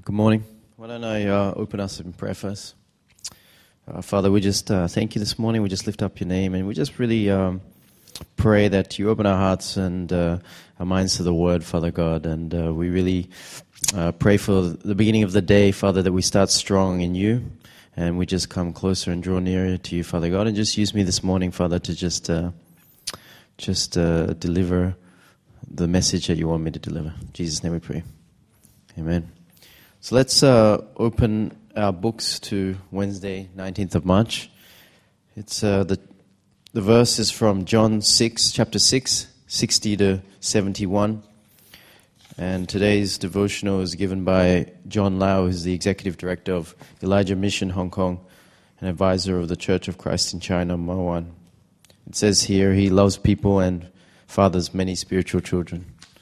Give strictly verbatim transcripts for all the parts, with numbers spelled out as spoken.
Good morning. Why don't I uh, open us in prayer first? Uh, Father, we just uh, thank you this morning. We just lift up your name, and we just really um, pray that you open our hearts and uh, our minds to the word, Father God. And uh, we really uh, pray for the beginning of the day, Father, that we start strong in you, and we just come closer and draw nearer to you, Father God. And just use me this morning, Father, to just uh, just uh, deliver the message that you want me to deliver. In Jesus' name we pray. Amen. So let's uh, open our books to Wednesday, nineteenth of March. It's uh, the the verse is from John six, chapter six, sixty to seventy-one. And today's devotional is given by John Lau, who's the executive director of Elijah Mission Hong Kong and advisor of the Church of Christ in China, Mawan. It says here, he loves people and fathers many spiritual children.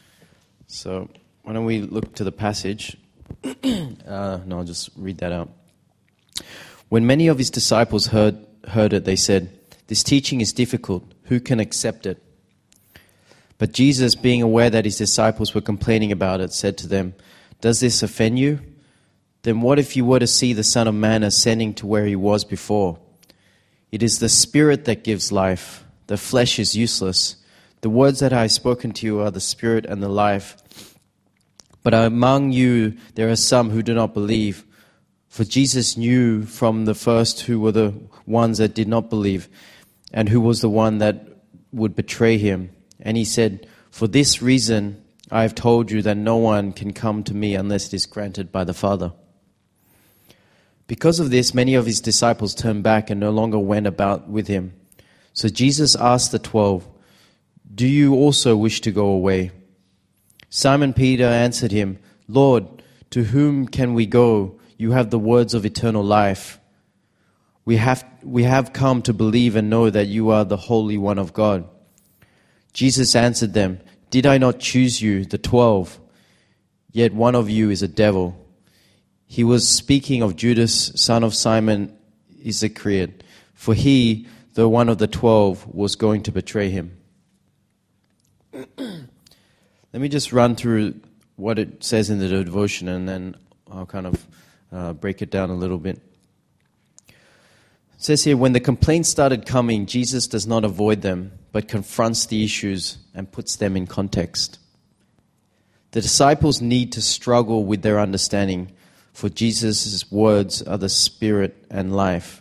So why don't we look to the passage? uh, no, I'll just read that out. When many of his disciples heard heard it, they said, "This teaching is difficult. Who can accept it?" But Jesus, being aware that his disciples were complaining about it, said to them, "Does this offend you? Then what if you were to see the Son of Man ascending to where he was before? It is the Spirit that gives life. The flesh is useless. The words that I have spoken to you are the Spirit and the life. But among you there are some who do not believe." For Jesus knew from the first who were the ones that did not believe, and who was the one that would betray him. And he said, "For this reason I have told you that no one can come to me unless it is granted by the Father." Because of this, many of his disciples turned back and no longer went about with him. So Jesus asked the twelve, "Do you also wish to go away?" Simon Peter answered him, "Lord, to whom can we go? You have the words of eternal life. We have we have come to believe and know that you are the Holy One of God." Jesus answered them, "Did I not choose you, the twelve? Yet one of you is a devil." He was speaking of Judas, son of Simon Iscariot, for he, though one of the twelve, was going to betray him. Let me just run through what it says in the devotion, and then I'll kind of uh, break it down a little bit. It says here, when the complaints started coming, Jesus does not avoid them, but confronts the issues and puts them in context. The disciples need to struggle with their understanding, for Jesus' words are the Spirit and life.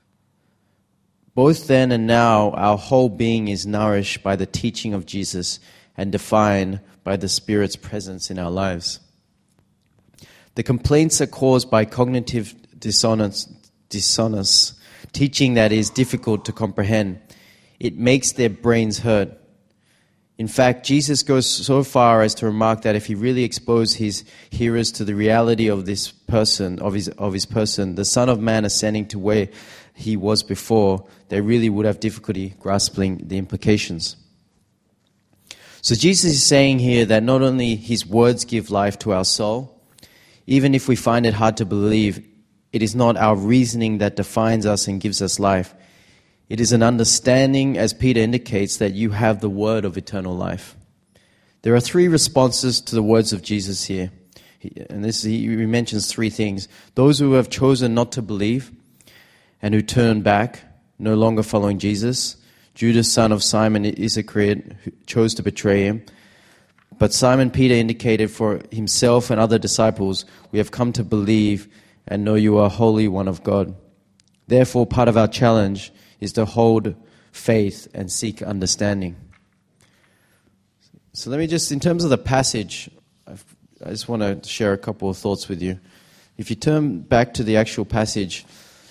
Both then and now, our whole being is nourished by the teaching of Jesus and defined by the Spirit's presence in our lives. The complaints are caused by cognitive dissonance, dissonance, teaching that is difficult to comprehend. It makes their brains hurt. In fact, Jesus goes so far as to remark that if he really exposed his hearers to the reality of this person, of his of his person, the Son of Man ascending to where he was before, they really would have difficulty grasping the implications. So Jesus is saying here that not only his words give life to our soul, even if we find it hard to believe, it is not our reasoning that defines us and gives us life. It is an understanding, as Peter indicates, that you have the word of eternal life. There are three responses to the words of Jesus here. And this he mentions three things. Those who have chosen not to believe and who turn back, no longer following Jesus. Judas, son of Simon Iscariot, who chose to betray him. But Simon Peter indicated for himself and other disciples, "We have come to believe and know you are Holy One of God." Therefore, part of our challenge is to hold faith and seek understanding. So let me just, in terms of the passage, I've, I just want to share a couple of thoughts with you. If you turn back to the actual passage,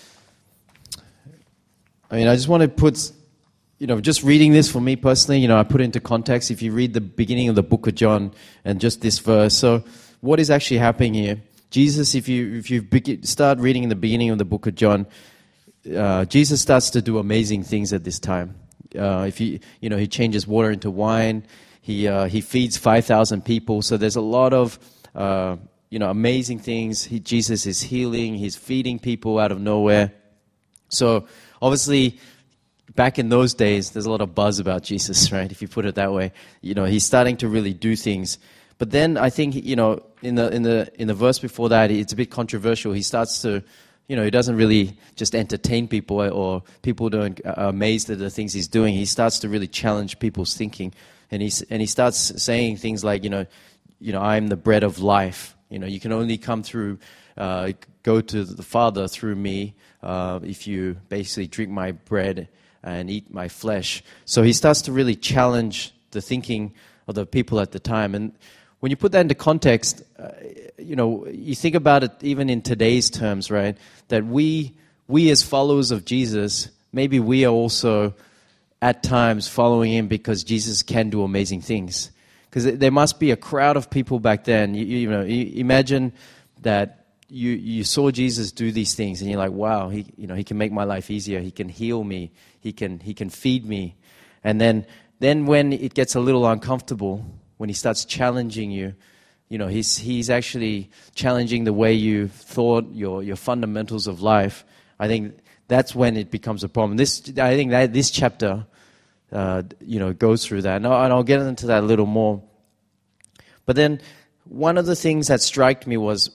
I mean, I just want to put... You know, just reading this for me personally, you know, I put it into context. If you read the beginning of the book of John and just this verse, so what is actually happening here? Jesus, if you if you begin, start reading in the beginning of the book of John, uh, Jesus starts to do amazing things at this time. Uh, if he, you know, he changes water into wine. He uh, he feeds five thousand people. So there's a lot of uh, you know amazing things. He, Jesus is healing. He's feeding people out of nowhere. So obviously, back in those days, there's a lot of buzz about Jesus, right? If you put it that way, you know, he's starting to really do things. But then I think, you know, in the in the in the verse before that, it's a bit controversial. He starts to, you know, he doesn't really just entertain people or people don't are amazed at the things he's doing. He starts to really challenge people's thinking, and he and he starts saying things like, you know, you know, I'm the bread of life. You know, you can only come through, uh, go to the Father through me uh, if you basically drink my bread and eat my flesh. So he starts to really challenge the thinking of the people at the time. And when you put that into context, uh, you know, you think about it even in today's terms, right? That we, we as followers of Jesus, maybe we are also at times following him because Jesus can do amazing things. Because there must be a crowd of people back then. You, you know, you imagine that you you saw Jesus do these things, and you're like, wow, he you know he can make my life easier. He can heal me. He can he can feed me. And then then when it gets a little uncomfortable, when he starts challenging you, you know, he's he's actually challenging the way you thought, your your fundamentals of life. I think that's when it becomes a problem. This I think that this chapter. Uh, you know, goes through that. And I'll, and I'll get into that a little more. But then one of the things that struck me was,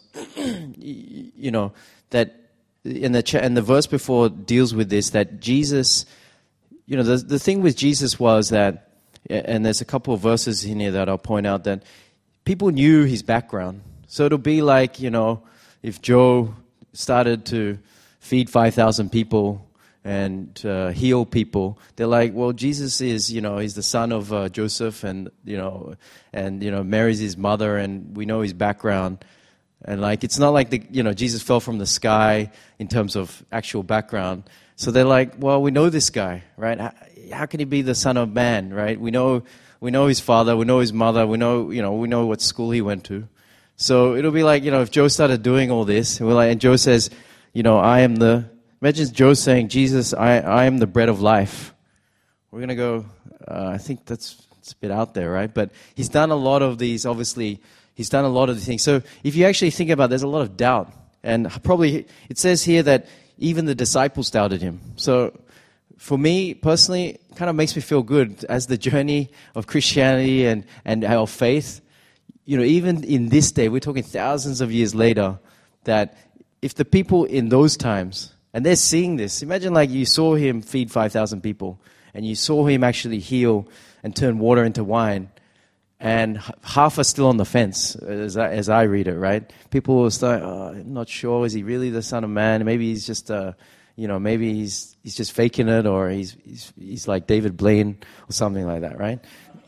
you know, that in the cha- in the verse before deals with this, that Jesus, you know, the, the thing with Jesus was that, and there's a couple of verses in here that I'll point out, that people knew his background. So it'll be like, you know, if Joe started to feed five thousand people, and uh, heal people, they're like, well, Jesus is, you know, he's the son of uh, Joseph, and you know, and you know, Mary's his mother, and we know his background, and like, it's not like the, you know, Jesus fell from the sky in terms of actual background. So they're like, well, we know this guy, right? How, how can he be the son of man, right? We know, we know his father, we know his mother, we know, you know, we know what school he went to. So it'll be like, you know, if Joe started doing all this, and we're like, and Joe says, you know, I am the Imagine Joe saying, Jesus, I, I am the bread of life. We're going to go, uh, I think that's, that's a bit out there, right? But he's done a lot of these, obviously, he's done a lot of the things. So if you actually think about it, there's a lot of doubt. And probably, it says here that even the disciples doubted him. So for me, personally, it kind of makes me feel good as the journey of Christianity and, and our faith. You know, even in this day, we're talking thousands of years later, that if the people in those times, and they're seeing this. Imagine like you saw him feed five thousand people, and you saw him actually heal and turn water into wine, and half are still on the fence, as I, as I read it, right? People will start, oh, I'm not sure, is he really the Son of Man? Maybe he's just, uh, you know, maybe he's he's just faking it, or he's he's, he's like David Blaine or something like that, right?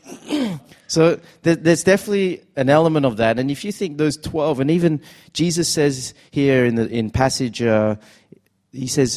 So there, there's definitely an element of that. And if you think those twelve, and even Jesus says here in the in passage, uh, he says,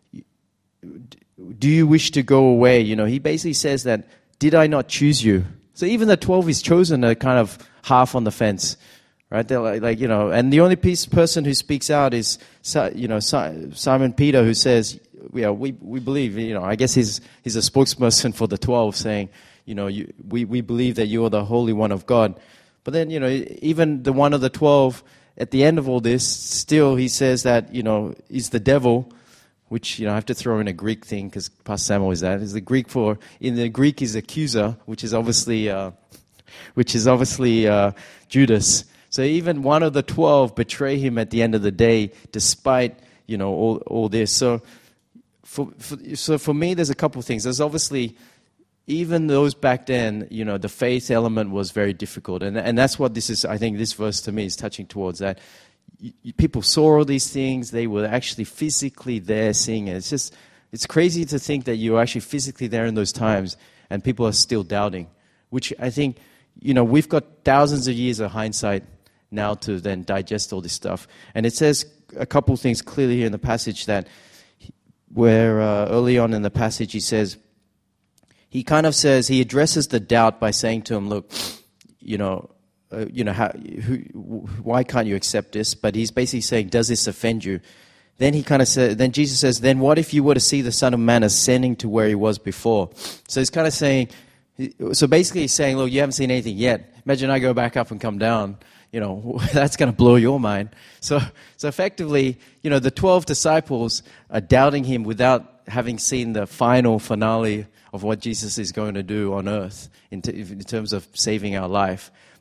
do you wish to go away? You know, he basically says that, did I not choose you? So even the twelve he's chosen are kind of half on the fence, right? They're like, like you know, and the only piece, person who speaks out is, you know, Simon Peter, who says, yeah, we we believe, you know, I guess he's he's a spokesperson for the twelve, saying, you know, you, we, we believe that you are the Holy One of God. But then, you know, even the one of the twelve, at the end of all this, still he says that, you know, he's the devil, which, you know, I have to throw in a Greek thing because Pastor Sam always that. Is the Greek for, in the Greek is accuser, which is obviously, uh, which is obviously uh, Judas. So even one of the twelve betray him at the end of the day, despite, you know, all all this. So for, for so for me, there's a couple of things. There's obviously, even those back then, you know, the faith element was very difficult. And and that's what this is, I think this verse to me is touching towards, that you, you, people saw all these things. They were actually physically there seeing it. It's just, it's crazy to think that you're actually physically there in those times and people are still doubting, which I think, you know, we've got thousands of years of hindsight now to then digest all this stuff. And it says a couple of things clearly here in the passage, that where uh, early on in the passage he says, he kind of says, he addresses the doubt by saying to him, look, you know, uh, you know, how, who, why can't you accept this? But he's basically saying, does this offend you? Then he kind of says, then Jesus says, then what if you were to see the Son of Man ascending to where he was before? So he's kind of saying, so basically he's saying, look, you haven't seen anything yet. Imagine I go back up and come down. You know, that's going to blow your mind. So, so effectively, you know, the twelve disciples are doubting him without having seen the final finale of what Jesus is going to do on earth in, t- in terms of saving our life.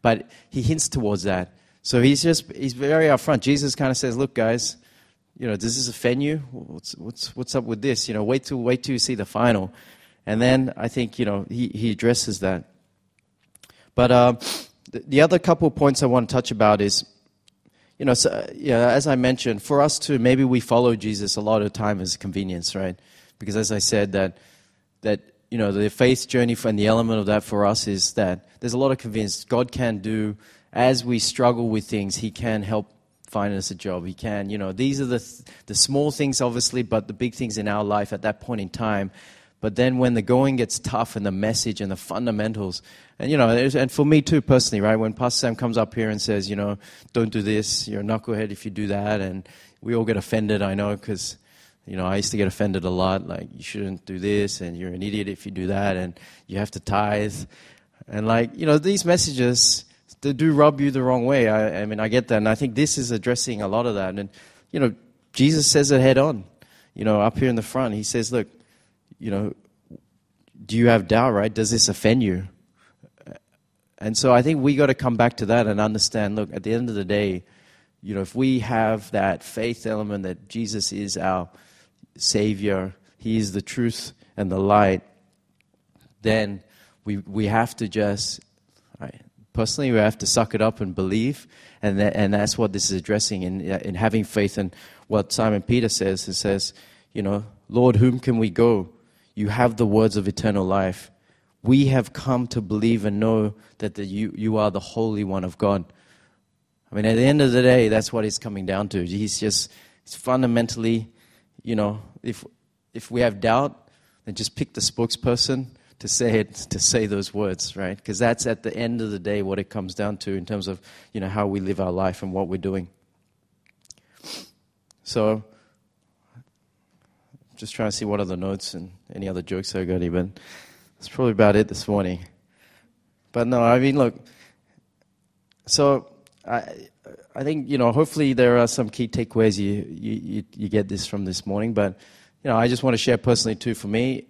But he hints towards that. So he's just, he's very upfront. Jesus kind of says, look, guys, you know, does this offend you? What's, what's, what's up with this? You know, wait till, wait till you see the final. And then I think, you know, he, he addresses that. But uh, the, the other couple of points I want to touch about is, you know, so, yeah, as I mentioned, for us to, maybe we follow Jesus a lot of the time as convenience, right? Because as I said, that, that you know, the faith journey and the element of that for us is that there's a lot of convenience. God can do, as we struggle with things, He can help find us a job. He can, you know, these are the th- the small things, obviously, but the big things in our life at that point in time. But then when the going gets tough and the message and the fundamentals, and, you know, and for me too, personally, right, when Pastor Sam comes up here and says, you know, don't do this, you're a knucklehead if you do that, and we all get offended, I know, because, you know, I used to get offended a lot, like, you shouldn't do this, and you're an idiot if you do that, and you have to tithe. And, like, you know, these messages, they do rub you the wrong way. I, I mean, I get that, and I think this is addressing a lot of that. And, you know, Jesus says it head on, you know, up here in the front. He says, look, you know, do you have doubt, right? Does this offend you? And so I think we got to come back to that and understand, look, at the end of the day, you know, if we have that faith element that Jesus is our Savior, He is the truth and the light, then we we have to just, right, personally, we have to suck it up and believe, and that, and that's what this is addressing in in having faith. And what Simon Peter says, it says, you know, Lord, whom can we go? You have the words of eternal life. We have come to believe and know that the, you, you are the Holy One of God. I mean, at the end of the day, that's what it's coming down to. He's just, it's fundamentally, you know, if if we have doubt, then just pick the spokesperson to say it, to say those words, right? Because that's at the end of the day what it comes down to in terms of, you know, how we live our life and what we're doing. So, just trying to see what other notes and any other jokes I got even. That's probably about it this morning. But no, I mean, look, so I I think, you know, hopefully there are some key takeaways you, you, you get this from this morning. But, you know, I just want to share personally too, for me,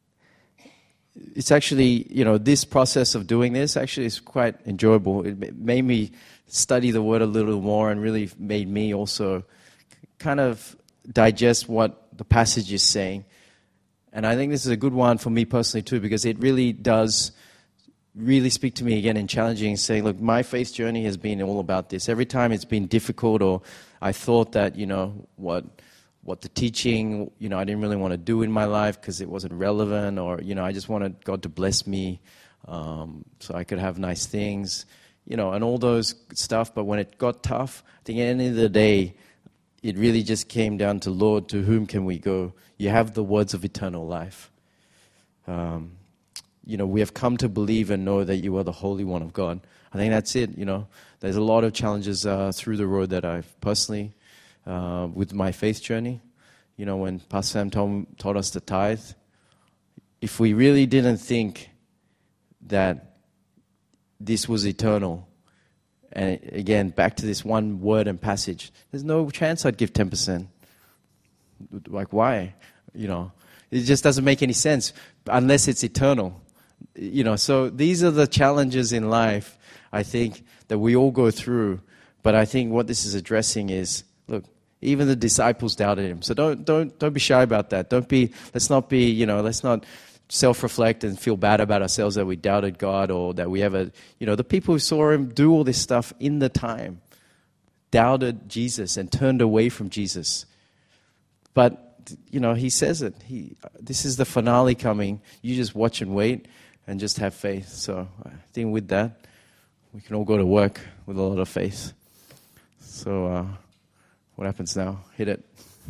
it's actually, you know, this process of doing this actually is quite enjoyable. It made me study the Word a little more and really made me also kind of digest what the passage is saying. And I think this is a good one for me personally too, because it really does really speak to me again and challenging, saying, look, my faith journey has been all about this. Every time it's been difficult, or I thought that, you know, what what the teaching, you know, I didn't really want to do in my life because it wasn't relevant, or, you know, I just wanted God to bless me um, so I could have nice things, you know, and all those stuff. But when it got tough, I think at the end of the day, it really just came down to, Lord, to whom can we go? You have the words of eternal life. Um, you know, we have come to believe and know that you are the Holy One of God. I think that's it, you know. There's a lot of challenges uh, through the road that I've personally, uh, with my faith journey. You know, when Pastor Sam told, taught us to tithe, if we really didn't think that this was eternal, and again, back to this one word and passage, there's no chance I'd give ten percent. Like, why? You know, it just doesn't make any sense unless it's eternal. You know, so these are the challenges in life, I think, that we all go through. But I think what this is addressing is, look, even the disciples doubted him. So don't don't don't be shy about that. Don't be, let's not be, you know, let's not self-reflect and feel bad about ourselves that we doubted God, or that we ever, you know, the people who saw him do all this stuff in the time doubted Jesus and turned away from Jesus. But, you know, he says it. He, this is the finale coming. You just watch and wait and just have faith. So I think with that, we can all go to work with a lot of faith. So uh, what happens now? Hit it.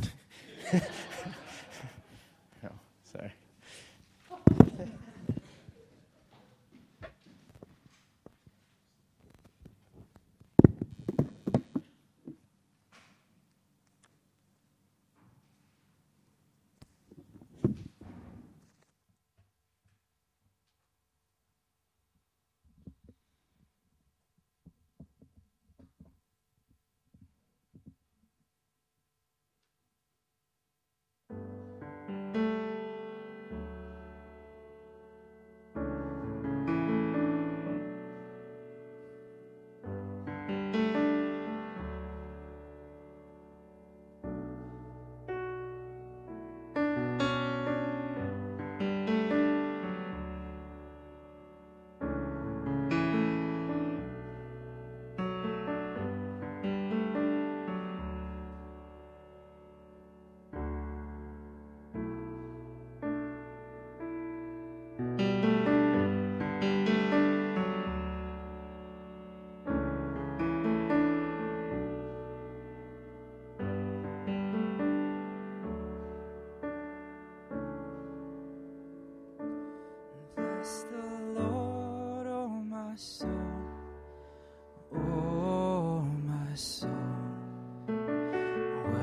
Oh, sorry.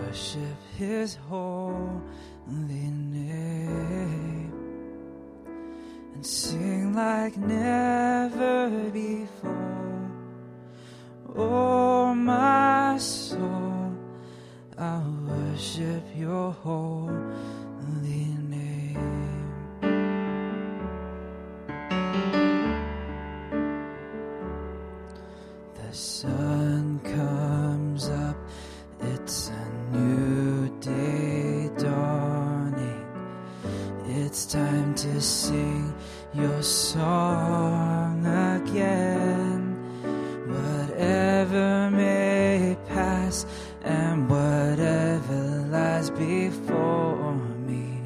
worship His holy name and sing like never before. Oh, my soul, I'll worship your holy name. The sun comes up, it's a new day dawning. It's time to sing your song again. Whatever may pass and whatever lies before me,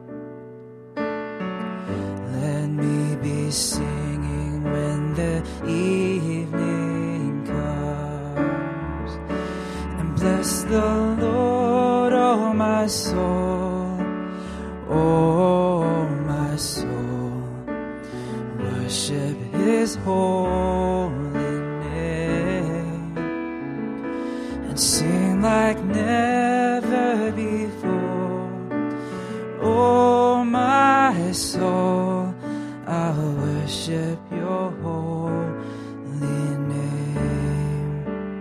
let me be singing when the evening comes. And bless the Lord, oh my soul, oh my soul, worship His holy name and sing like never before. Oh, my soul, I'll worship your holy name.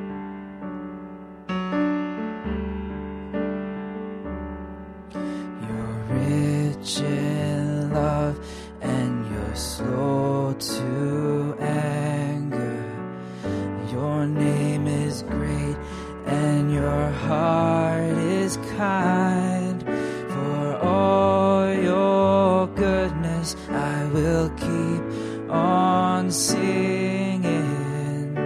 You're rich in love and you're slow to anger. Your name is great and your heart is kind. For all your goodness I will keep on singing.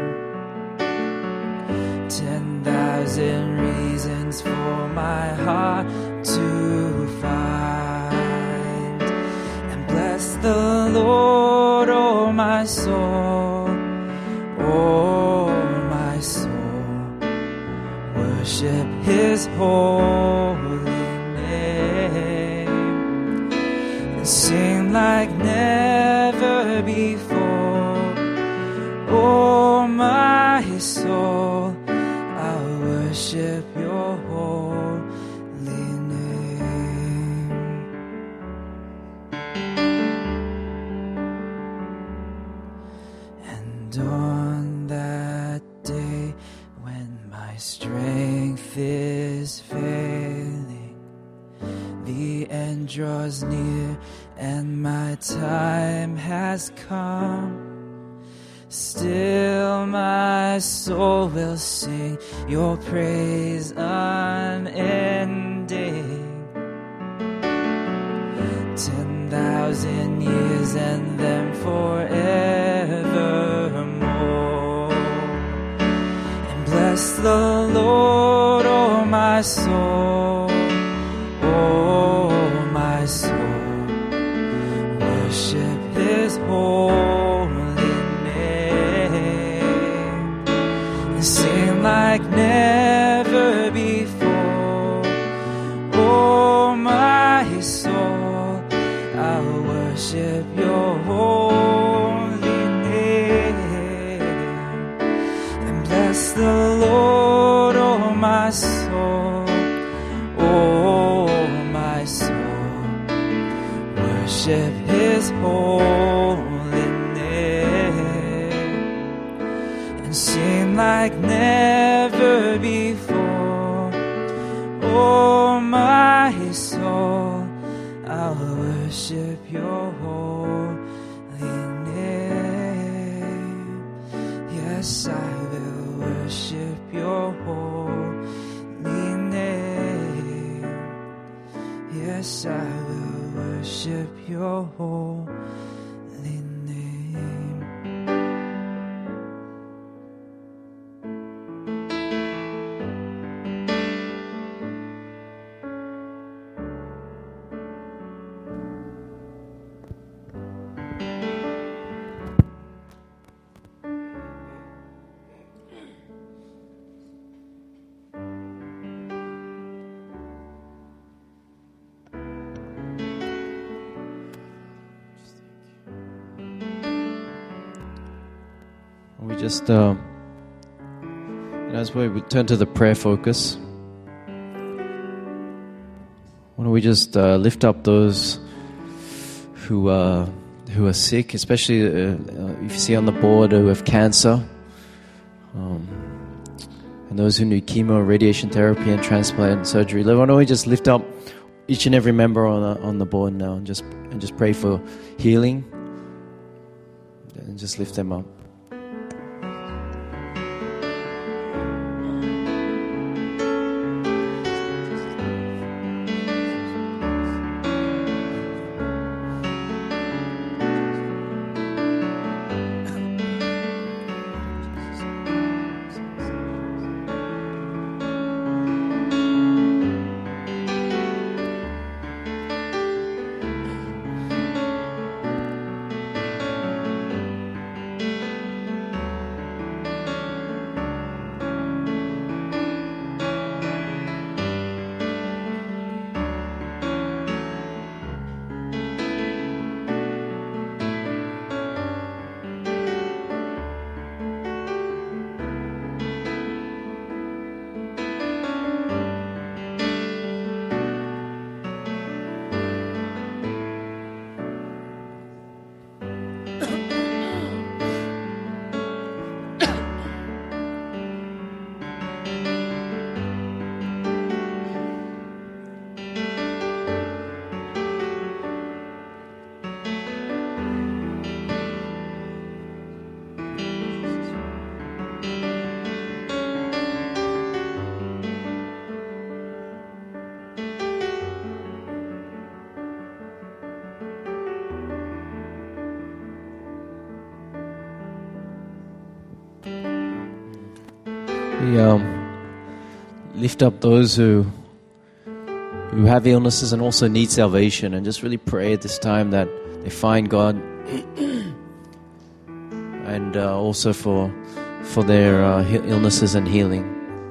Ten thousand reasons for my heart to find. And bless the Lord, oh my soul, oh my soul, worship His holy name and sing like never before. Oh, my soul, I'll worship your holy name. And on that day when my strength is failing, the end draws near and my time has come, still my soul will sing your praise unending. Ten thousand years and then forevermore. And bless the Lord, oh my soul, oh my soul, worship His holy name and sing like never before. Oh, my soul, I'll worship your holy name and bless the Lord, oh my soul, oh my soul, worship His holy name and sing like never before. Oh, my soul, I'll worship your holy name. Yes, I will worship your holy name. Yes, I will worship your holy name. We just, uh, you know, as we turn to the prayer focus, Why don't we just uh, lift up those who uh, who are sick, especially uh, uh, if you see on the board who have cancer, um, and those who need chemo, radiation therapy, and transplant and surgery. Why don't we just lift up each and every member on the, on the board now, and just and just pray for healing, and just lift them up. We um, lift up those who who have illnesses and also need salvation, and just really pray at this time that they find God, and uh, also for for their uh, illnesses and healing.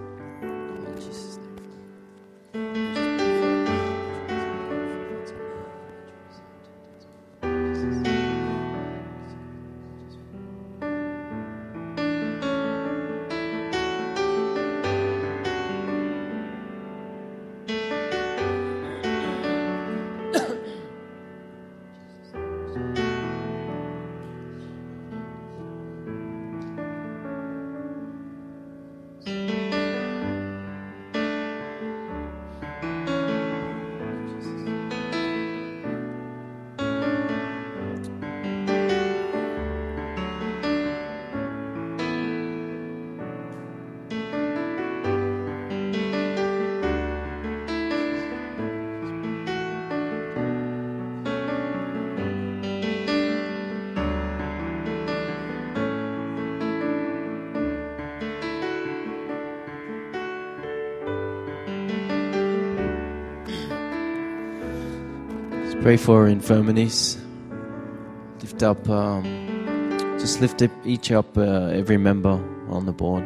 Pray for infirmities. Lift up, um, just lift up each up, uh, every member on the board.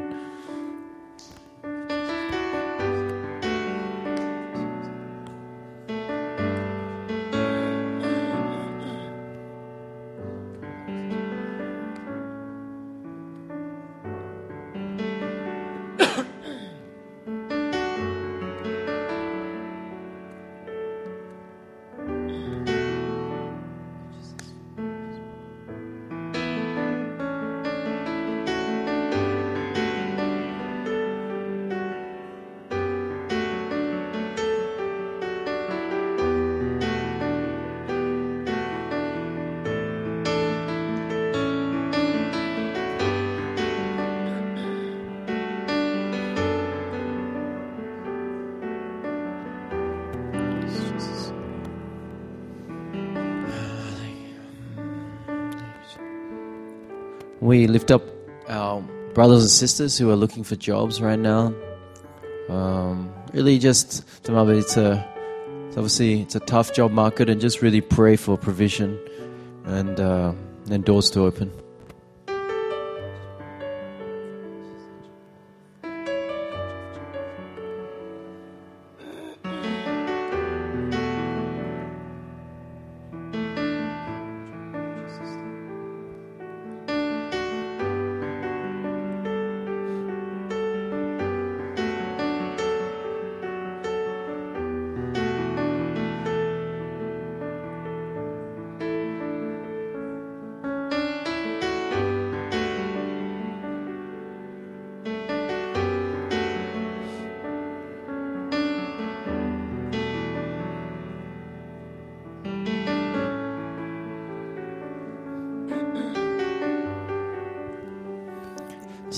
We lift up our brothers and sisters who are looking for jobs right now. Um, really just, it's a, it's obviously it's a tough job market, and just really pray for provision and, uh, and doors to open.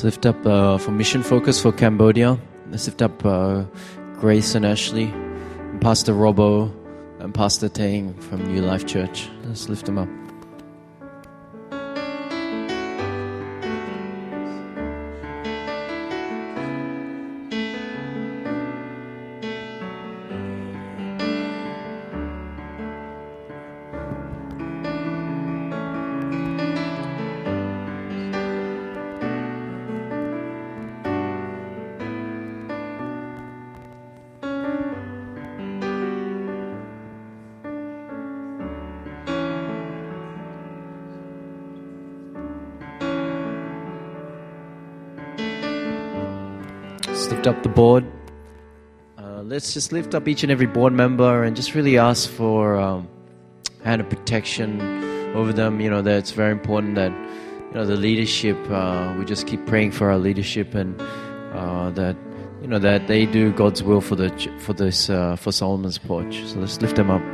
Let's lift up uh, for mission focus for Cambodia. Let's lift up uh, Grace and Ashley, and Pastor Robbo, and Pastor Tang from New Life Church. Let's lift them up. Let's lift up the board. Uh, let's just lift up each and every board member and just really ask for um, hand of protection over them. You know, that it's very important that, you know, the leadership, uh, we just keep praying for our leadership and uh, that, you know, that they do God's will for the for this uh, for Solomon's Porch. So let's lift them up.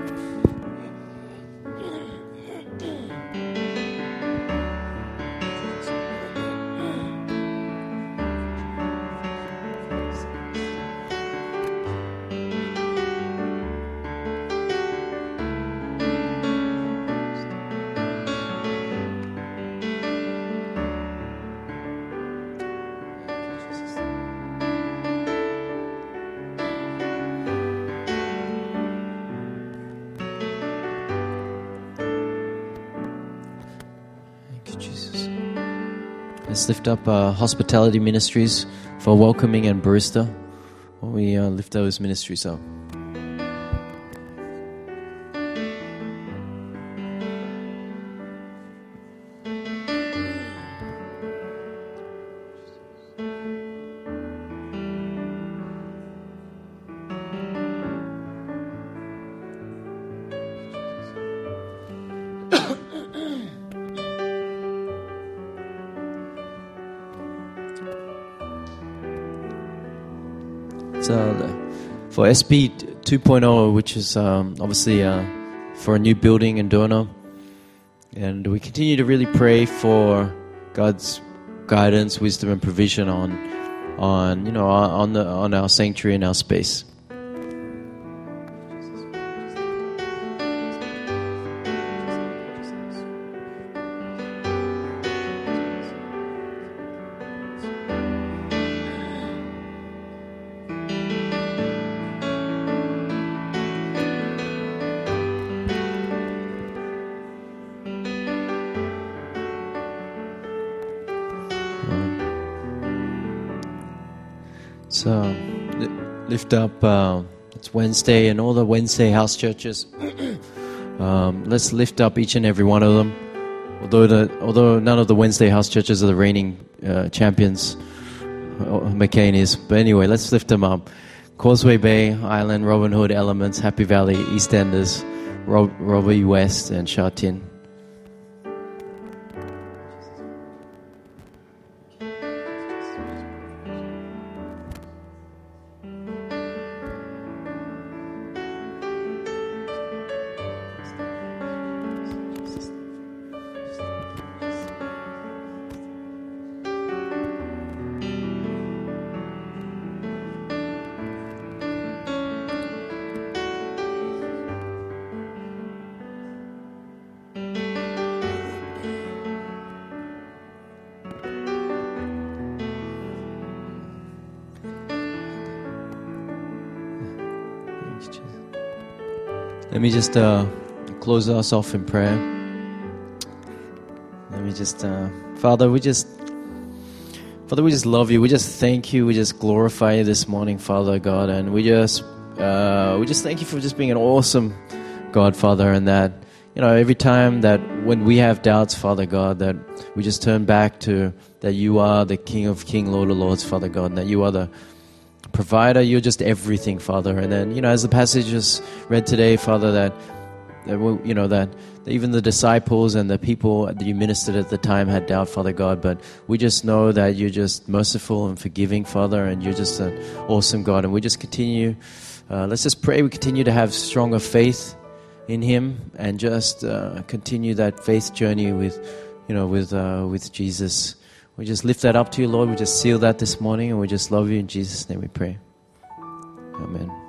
Let's lift up uh, hospitality ministries for welcoming and barista. We uh, lift those ministries up. So for S P two point oh, which is um, obviously uh, for a new building in Dorno, and we continue to really pray for God's guidance, wisdom, and provision on, on you know, on the on our sanctuary and our space. So lift up, uh, it's Wednesday and all the Wednesday house churches. um, let's lift up each and every one of them. Although the, although none of the Wednesday house churches are the reigning uh, champions, McCain is. But anyway, let's lift them up. Causeway Bay, Island, Robin Hood, Elements, Happy Valley, EastEnders, Rob, Robbie West, and Sha Tin. Let me just uh, close us off in prayer. Let me just, uh, Father, we just, Father, we just love you. We just thank you. We just glorify you this morning, Father God, and we just, uh, we just thank you for just being an awesome God, Father, and that, you know, every time that when we have doubts, Father God, that we just turn back to that you are the King of Kings, Lord of Lords, Father God, and that you are the provider. You're just everything, Father. And then, you know, as the passage just read today, Father, that, that you know, that even the disciples and the people that you ministered at the time had doubt, Father God, but we just know that you're just merciful and forgiving, Father, and you're just an awesome God. And we just continue, uh, let's just pray we continue to have stronger faith in Him and just uh, continue that faith journey with, you know, with uh, with Jesus, We just lift that up to you, Lord. We just seal that this morning, and we just love you. In Jesus' name we pray. Amen.